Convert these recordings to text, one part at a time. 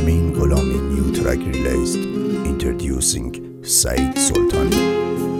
Amin Gholami, new track released, introducing Saeed Sultani.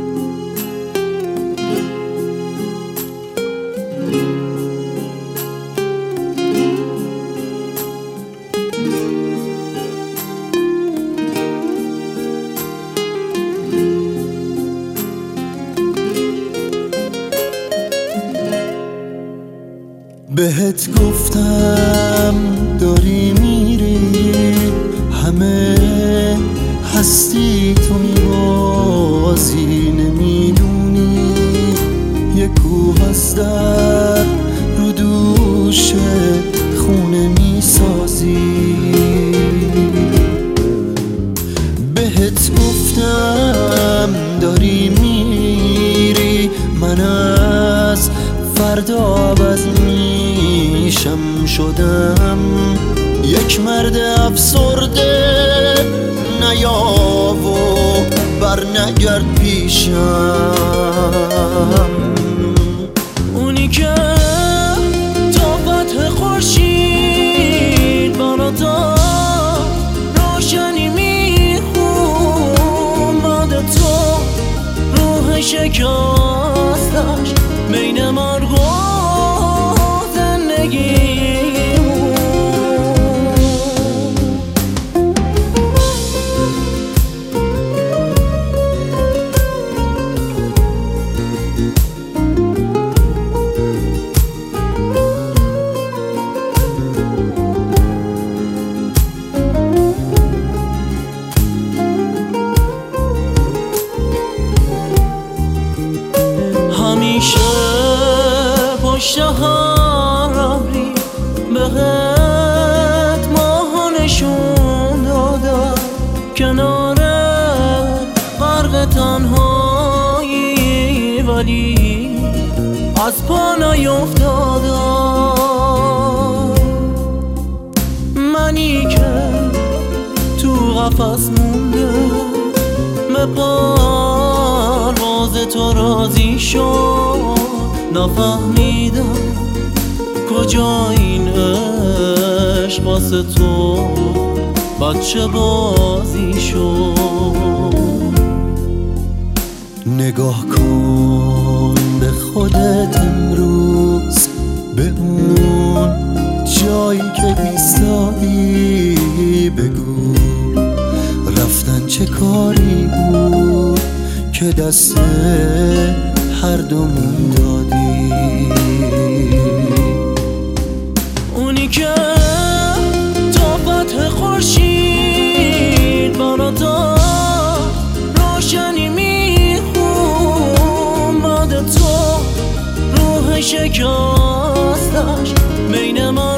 بهت گفتم داری میری، همه هستی تو میبازی، نمیدونی یه کوه از در رو دوش خونه میسازی. بهت گفتم داری میری، من از فردا عوض میشم، شدم یک مرد افسرده، نیا و بر نگرد پیشم. اونی که تا فتح خورشید برا تا روشنی میخون، بعد تو روح شکستش بین مرگ و زندگی. همیشه پشت همی بهت ماها نشون دادم، کنار غرق تنهایی، ولی از پا نیفتادم. منی که تو قفس مونده، به پرواز تو راضی شد، نفهمیدم کجا این عشق واسه تو بچه بازی شد. نگاه کن به خودت امروز، به اون جایی که ایستادی، بگو رفتن چه کاری بود که دست هر دومون دادی. اونی که تا فتح خورشید برا تا روشنی میخون، بعد تو روح شکستش بین ما